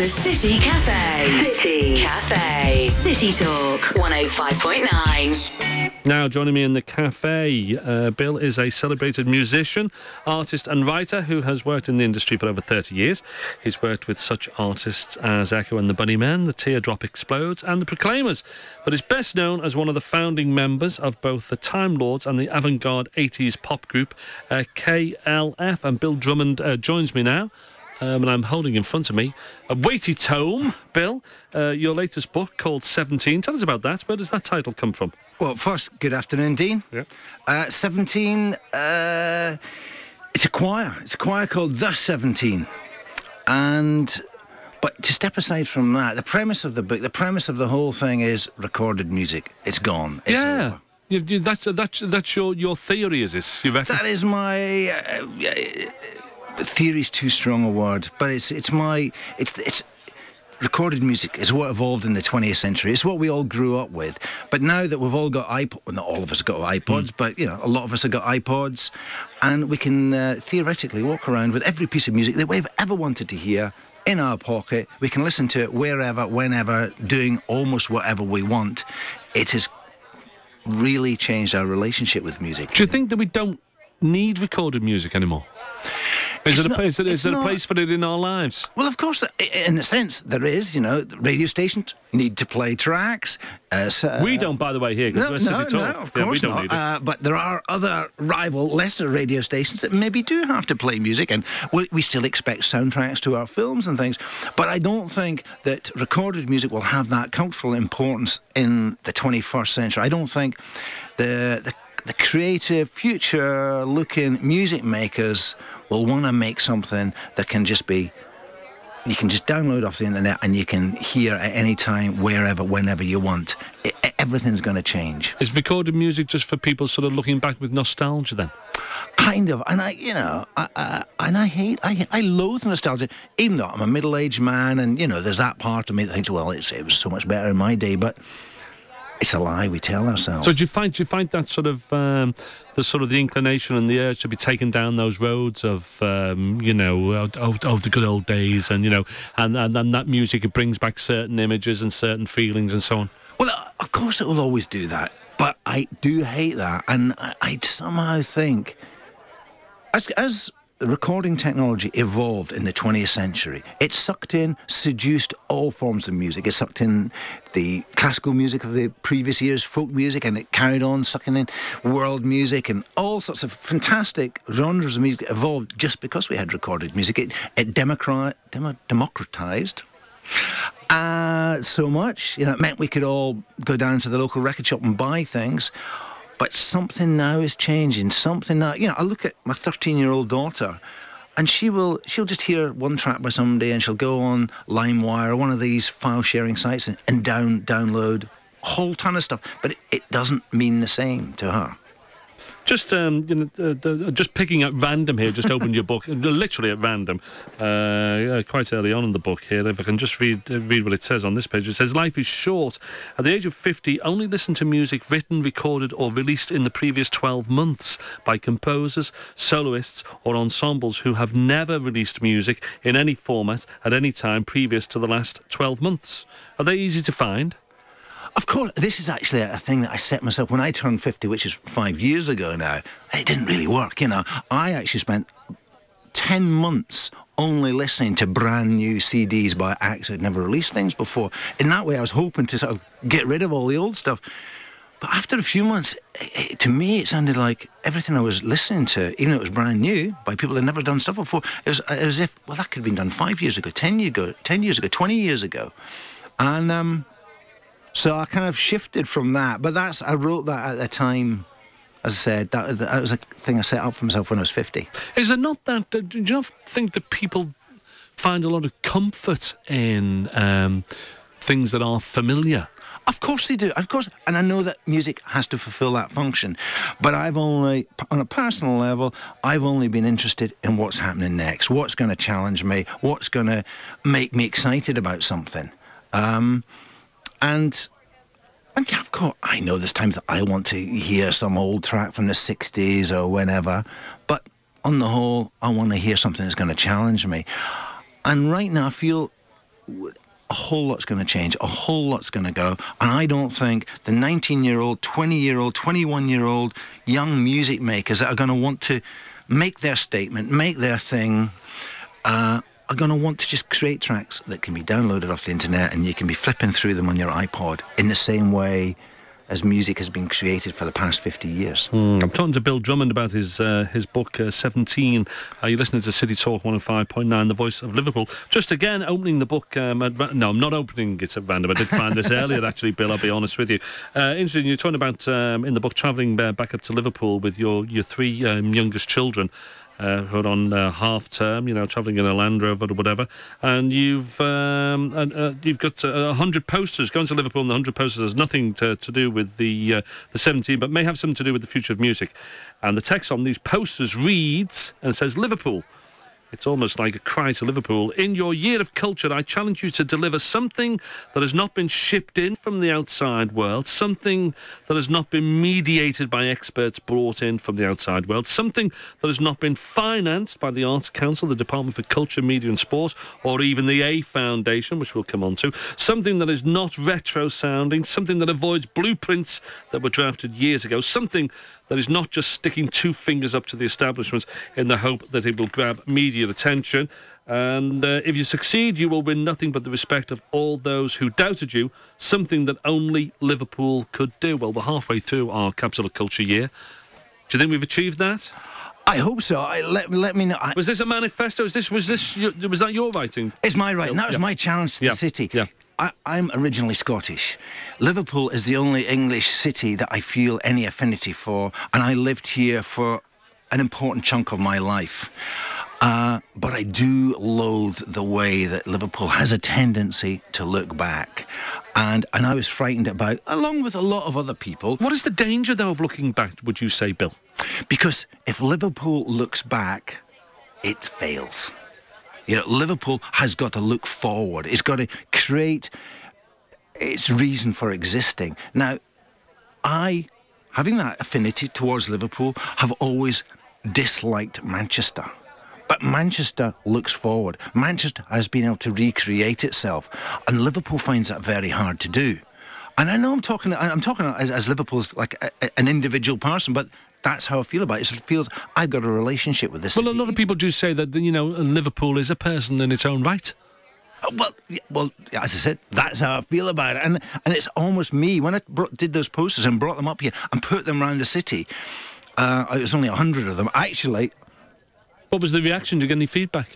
The City Cafe. City Cafe. City Talk 105.9. Now, joining me in the cafe, Bill is a celebrated musician, artist and writer who has worked in the industry for over 30 years. He's worked with such artists as Echo and the Bunnymen, the Teardrop Explodes and the Proclaimers, but is best known as one of the founding members of both the Time Lords and the avant-garde 80s pop group KLF. And Bill Drummond joins me now. And I'm holding in front of me a weighty tome, Bill, your latest book called 17. Tell us about that. Where does that title come from? Well, first, good afternoon, Dean. Yeah. 17, it's a choir. It's a choir called The 17. But to step aside from that, the premise of the book, the premise of the whole thing is recorded music. It's gone. It's over. That's your theory, is this? You reckon? That is my... theory's too strong a word, but it's recorded music is what evolved in the 20th century. It's what we all grew up with. But now that we've all got iPods, well, not all of us have got iPods, but a lot of us have got iPods, and we can theoretically walk around with every piece of music that we've ever wanted to hear in our pocket. We can listen to it wherever, whenever, doing almost whatever we want. It has really changed our relationship with music. Do you think that we don't need recorded music anymore? Is there a place for it in our lives? Well, of course, in a sense, there is. Radio stations need to play tracks. We don't, by the way, here, because we're City Talk. No, of course we don't not. Need it. But there are other rival, lesser radio stations that maybe do have to play music, and we still expect soundtracks to our films and things. But I don't think that recorded music will have that cultural importance in the 21st century. I don't think the creative, future-looking music makers will want to make something that can just be, you can just download off the internet and you can hear at any time, wherever, whenever you want. Everything's going to change. Is recorded music just for people sort of looking back with nostalgia then? Kind of, and I loathe nostalgia, even though I'm a middle-aged man, and there's that part of me that thinks, well, it was so much better in my day, but it's a lie we tell ourselves. So do you find that sort of the inclination and the urge to be taken down those roads of the good old days, and and that music, it brings back certain images and certain feelings and so on? Well, of course it will always do that, but I do hate that, and I somehow think as recording technology evolved in the 20th century, it sucked in, seduced all forms of music. It sucked in the classical music of the previous years, folk music, and it carried on sucking in world music, and all sorts of fantastic genres of music evolved just because we had recorded music. It democratized so much. It meant we could all go down to the local record shop and buy things. But something now is changing. Something now, I look at my 13-year-old daughter, and she'll just hear one track by somebody, and she'll go on LimeWire or one of these file-sharing sites and download a whole ton of stuff. But it doesn't mean the same to her. Just just picking at random here. Just opened your book, literally at random, quite early on in the book here. If I can just read what it says on this page. It says, "Life is short. At the age of 50, only listen to music written, recorded, or released in the previous 12 months by composers, soloists, or ensembles who have never released music in any format at any time previous to the last 12 months. Are they easy to find?" Of course, this is actually a thing that I set myself when I turned 50, which is 5 years ago now. It didn't really work, I actually spent 10 months only listening to brand new CDs by acts who'd never released things before. In that way, I was hoping to sort of get rid of all the old stuff. But after a few months, to me, it sounded like everything I was listening to, even though it was brand new, by people who'd never done stuff before, it was as if, well, that could have been done 5 years ago, 10 years ago, 20 years ago. And so I kind of shifted from that, but I wrote that at the time. As I said, that was a thing I set up for myself when I was 50. Is it not that? Do you not think that people find a lot of comfort in things that are familiar? Of course they do, of course, and I know that music has to fulfil that function. But on a personal level, I've only been interested in what's happening next, what's going to challenge me, what's going to make me excited about something. And yeah, of course, I know there's times that I want to hear some old track from the 60s or whenever, but on the whole, I want to hear something that's going to challenge me. And right now, I feel a whole lot's going to change, a whole lot's going to go, and I don't think the 19-year-old, 20-year-old, 21-year-old young music makers that are going to want to make their statement, make their thing, are going to want to just create tracks that can be downloaded off the internet and you can be flipping through them on your iPod in the same way as music has been created for the past 50 years. I'm talking to Bill Drummond about his book, 17. You're listening to City Talk 105.9, The Voice of Liverpool. Just again, opening the book... no, I'm not opening it at random. I did find this earlier, actually, Bill, I'll be honest with you. Interesting, you're talking about, in the book, travelling back up to Liverpool with your three youngest children, who are on half term, travelling in a Land Rover or whatever, and you've got 100 posters going to Liverpool, and the 100 posters has nothing to do with the 17, but may have something to do with the future of music. And the text on these posters reads, and it says, Liverpool. It's almost like a cry to Liverpool. In your year of culture, I challenge you to deliver something that has not been shipped in from the outside world, something that has not been mediated by experts brought in from the outside world, something that has not been financed by the Arts Council, the Department for Culture, Media and Sport, or even the A Foundation, which we'll come on to, something that is not retro-sounding, something that avoids blueprints that were drafted years ago, something that is not just sticking two fingers up to the establishment in the hope that it will grab media attention. And if you succeed, you will win nothing but the respect of all those who doubted you, something that only Liverpool could do. Well, we're halfway through our Capital of Culture year. Do you think we've achieved that? I hope so. Let me know. Was this a manifesto? Was that your writing? It's my writing. That was my challenge to the city. Yeah. I'm originally Scottish. Liverpool is the only English city that I feel any affinity for, and I lived here for an important chunk of my life. But I do loathe the way that Liverpool has a tendency to look back. And I was frightened about, along with a lot of other people... What is the danger, though, of looking back, would you say, Bill? Because if Liverpool looks back, it fails. Liverpool has got to look forward. It's got to create its reason for existing. Now, having that affinity towards Liverpool, have always disliked Manchester. But Manchester looks forward. Manchester has been able to recreate itself, and Liverpool finds that very hard to do. And I know I'm talking as Liverpool's like an individual person, but that's how I feel about it. It feels I've got a relationship with this city. Well, a lot of people do say that, Liverpool is a person in its own right. Well, as I said, that's how I feel about it. And it's almost me. When I did those posters and brought them up here and put them around the city, it was only 100 of them. Actually... What was the reaction? Did you get any feedback?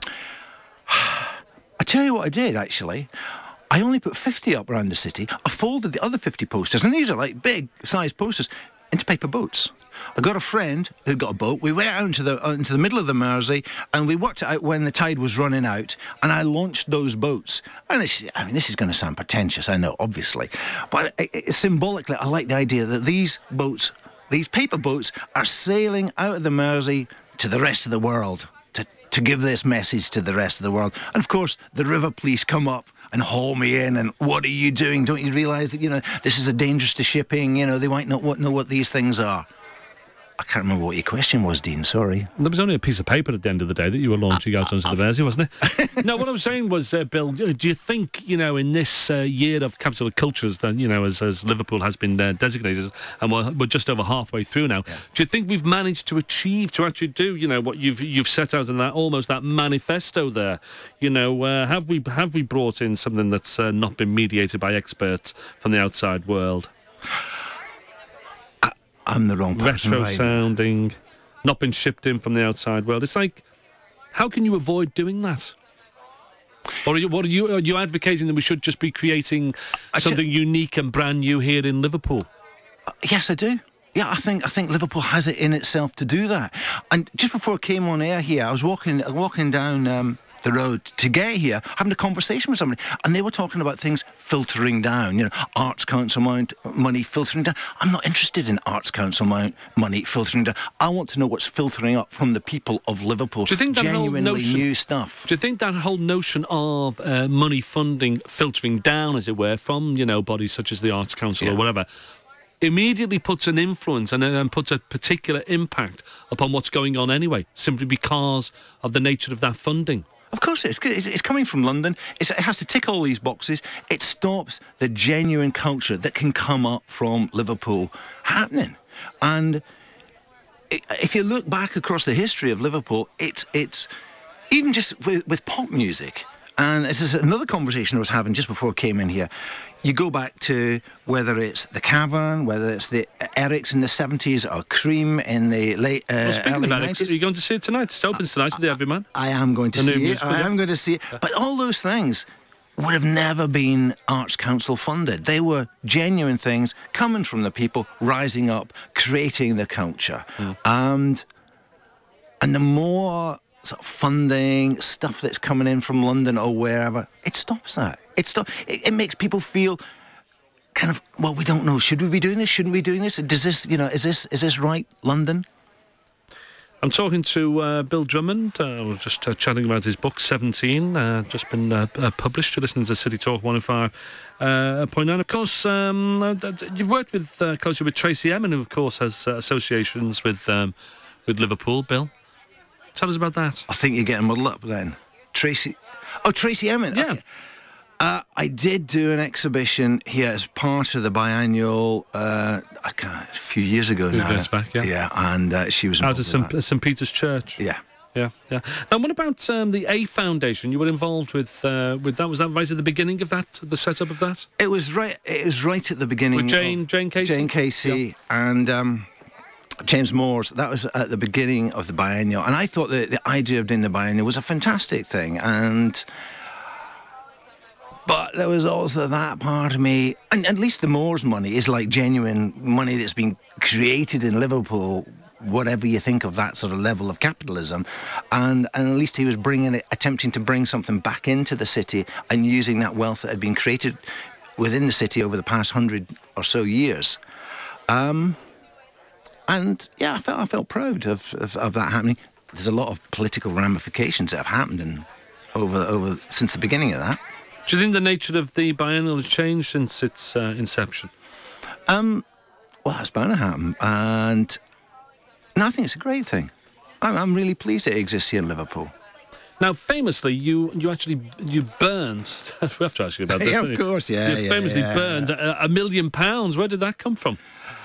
I tell you what I did, actually. I only put 50 up around the city. I folded the other 50 posters, and these are like big-sized posters, into paper boats. I got a friend who got a boat. We went out into the middle of the Mersey, and we worked it out when the tide was running out, and I launched those boats. And this is going to sound pretentious, I know, obviously, but symbolically, I like the idea that these paper boats, are sailing out of the Mersey to the rest of the world, to give this message to the rest of the world. And of course, the river police come up and haul me in, and what are you doing? Don't you realise that, this is a dangerous to shipping, they might not know what these things are. I can't remember what your question was, Dean, sorry. There was only a piece of paper at the end of the day that you were launching out onto the Mersey, wasn't it? No, what I was saying was, Bill, do you think, in this year of Capital of Cultures, that, as Liverpool has been designated, and we're just over halfway through now, do you think we've managed to achieve, to actually do, what you've set out in that, almost that manifesto there? Have we brought in something that's not been mediated by experts from the outside world? I'm the wrong person. Retro-sounding, not been shipped in from the outside world. It's like, how can you avoid doing that? Or are you advocating that we should just be creating something unique and brand new here in Liverpool? Yes, I do. Yeah, I think Liverpool has it in itself to do that. And just before I came on air here, I was walking down the road to get here, having a conversation with somebody, and they were talking about things filtering down, Arts Council money filtering down. I'm not interested in Arts Council money filtering down. I want to know what's filtering up from the people of Liverpool. Do you think that genuinely new stuff? Do you think that whole notion of money funding filtering down, as it were, from bodies such as the Arts Council or whatever, immediately puts an influence and puts a particular impact upon what's going on anyway, simply because of the nature of that funding? Of course it is. It's coming from London. It has to tick all these boxes. It stops the genuine culture that can come up from Liverpool happening. And if you look back across the history of Liverpool, it's even just with pop music. And this is another conversation I was having just before I came in here. You go back to whether it's the Cavern, whether it's the Erics in the 70s or Cream in the late speaking early of 90s. Eric, are you going to see it tonight? It opens tonight at the Everyman. I am going to see it. I am going to see it. But all those things would have never been Arts Council funded. They were genuine things coming from the people, rising up, creating the culture. And the more sort of funding, stuff that's coming in from London or wherever, it stops that. It makes people feel kind of, well, we don't know. Should we be doing this? Shouldn't we be doing this? Does this, is this right, London? I'm talking to Bill Drummond. We're just chatting about his book, 17, just been published. You're listening to City Talk 105.9. Of course, you've worked closely with Tracy Emin, who, of course, has associations with Liverpool. Bill, tell us about that. I think you're getting muddled up then. Tracy Emin. Yeah. Okay. I did do an exhibition here as part of the biennial a few years ago now. 2 years back, yeah. Yeah, and she was out of involved St Peter's Church. Yeah. Yeah. And what about the A Foundation? You were involved with that. Was that right at the beginning of that, the setup of that? It was right at the beginning. With Jane Casey? Jane Casey, yeah. And James Moores. That was at the beginning of the biennial. And I thought that the idea of doing the biennial was a fantastic thing. But there was also that part of me, and at least the Moores money is like genuine money that's been created in Liverpool, whatever you think of that sort of level of capitalism. And at least he was attempting to bring something back into the city and using that wealth that had been created within the city over the past 100 or so years. And yeah, I felt proud of that happening. There's a lot of political ramifications that have happened over since the beginning of that. Do you think the nature of the biennial has changed since its inception? Well, that's bound to happen. And no, I think it's a great thing. I'm really pleased it exists here in Liverpool. Now, famously, you burned. We have to ask you about this. Yeah, of course, yeah. You famously burned £1 million. Where did that come from?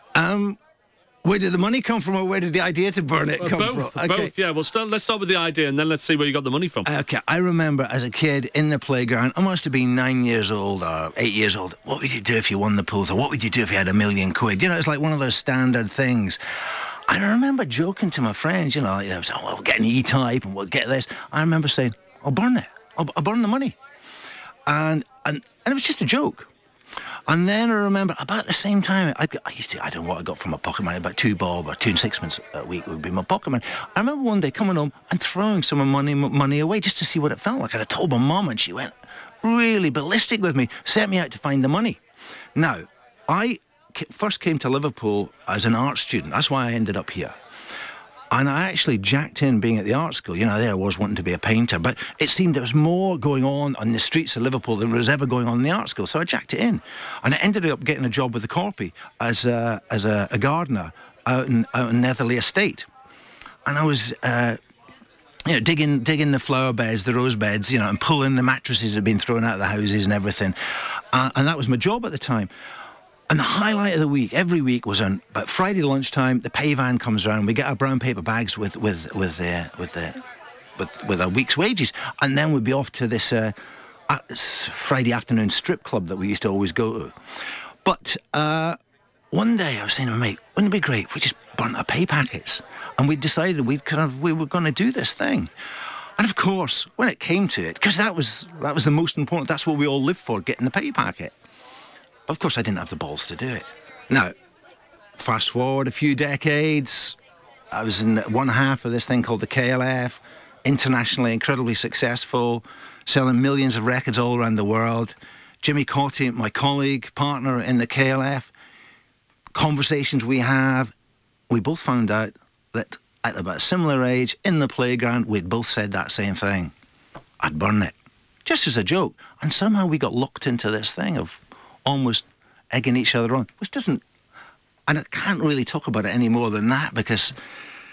Where did the money come from, or where did the idea to burn it come from? Okay. Both, yeah. Well, let's start with the idea, and then let's see where you got the money from. Okay, I remember as a kid in the playground, I must have been 9 years old or 8 years old. What would you do if you won the pool? Or what would you do if you had £1 million? It's like one of those standard things. And I remember joking to my friends, saying, well, we'll get an E-Type and we'll get this. I remember saying, I'll burn it. I'll burn the money. And it was just a joke. And then I remember about the same time, I don't know what I got from my pocket money, about £2 bob or 2 and 6pence a week would be my pocket money. I remember one day coming home and throwing some of money away just to see what it felt like. And I told my mum, and she went really ballistic with me, set me out to find the money. Now, I first came to Liverpool as an art student. That's why I ended up here. And I actually jacked in being at the art school. There I was wanting to be a painter, but it seemed there was more going on the streets of Liverpool than there was ever going on in the art school. So I jacked it in. And I ended up getting a job with the Corpy as a gardener out in Netherley Estate. And I was digging the flower beds, the rose beds, and pulling the mattresses that had been thrown out of the houses and everything. And that was my job at the time. And the highlight of the week, every week, was on about Friday lunchtime. The pay van comes around. We get our brown paper bags with our week's wages, and then we'd be off to this Friday afternoon strip club that we used to always go to. But one day I was saying to my mate, "Wouldn't it be great if we just burnt our pay packets?" And we decided we were going to do this thing. And of course, when it came to it, because that was the most important. That's what we all lived for, getting the pay packet. Of course, I didn't have the balls to do it. Now, fast forward a few decades, I was in one half of this thing called the KLF, internationally incredibly successful, selling millions of records all around the world. Jimmy Cotty, my colleague, partner in the KLF, conversations we have, we both found out that at about a similar age, in the playground, we'd both said that same thing. I'd burn it, just as a joke. And somehow we got locked into this thing of almost egging each other on, which doesn't, and I can't really talk about it any more than that, because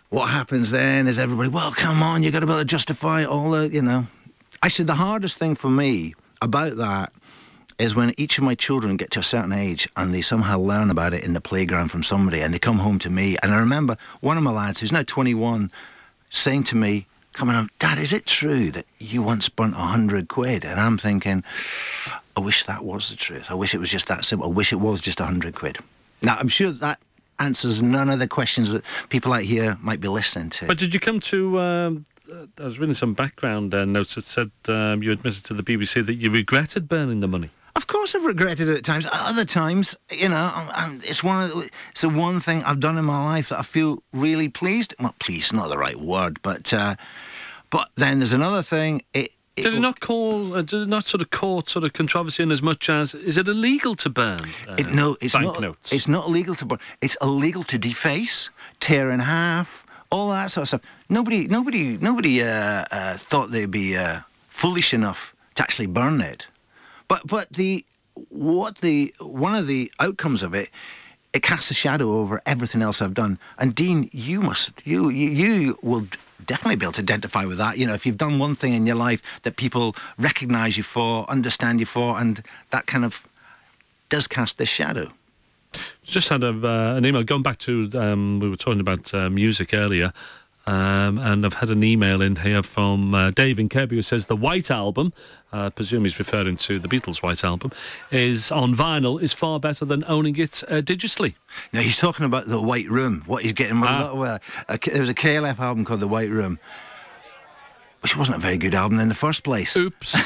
what happens then is everybody, well, come on, you got to be able to justify all the, you know. Actually, the hardest thing for me about that is when each of my children get to a certain age and they somehow learn about it in the playground from somebody and they come home to me. And I remember one of my lads, who's now 21, saying to me, coming home, Dad, is it true that you once burnt 100 quid? And I'm thinking, I wish that was the truth. I wish it was just that simple. I wish it was just 100 quid. Now, I'm sure that answers none of the questions that people out here might be listening to. But did you come to... I was reading some background notes that said you admitted to the BBC that you regretted burning the money. Of course I've regretted it at times. Other times, you know, it's the one thing I've done in my life that I feel really pleased. Well, pleased, not the right word, but then there's another thing. Did it not sort of cause sort of controversy in as much as, is it illegal to burn banknotes? It's not illegal to burn. It's illegal to deface, tear in half, all that sort of stuff. Nobody thought they'd be foolish enough to actually burn it. But one of the outcomes of it casts a shadow over everything else I've done. And Dean, you will definitely be able to identify with that. You know, if you've done one thing in your life that people recognise you for, understand you for, and that kind of does cast this shadow. Just had an email going back to we were talking about music earlier. And I've had an email in here from Dave in Kirby who says the White Album, I presume he's referring to the Beatles' White Album, is on vinyl is far better than owning it digitally. Now, he's talking about the White Room. What he's getting... there was a KLF album called The White Room, which wasn't a very good album in the first place. Oops.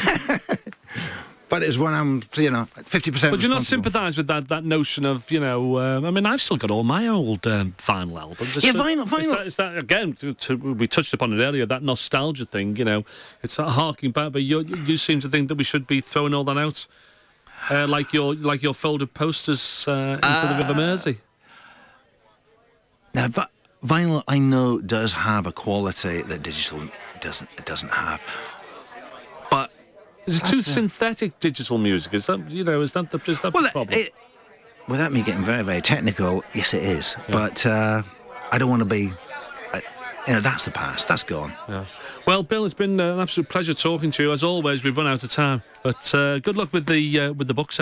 But it's when I'm, 50%. But do you not sympathise with that notion of, I mean, I've still got all my old vinyl albums. Vinyl. Is that again, we touched upon it earlier, that nostalgia thing, it's that harking back, but you seem to think that we should be throwing all that out, like your folded posters into the River Mersey. Now, vinyl, I know, does have a quality that digital doesn't have. Is it too synthetic digital music? Is that the problem? Without me getting very, very technical, yes, it is. Yeah. But I don't want to be. That's the past. That's gone. Yeah. Well, Bill, it's been an absolute pleasure talking to you. As always, we've run out of time. But good luck with the books.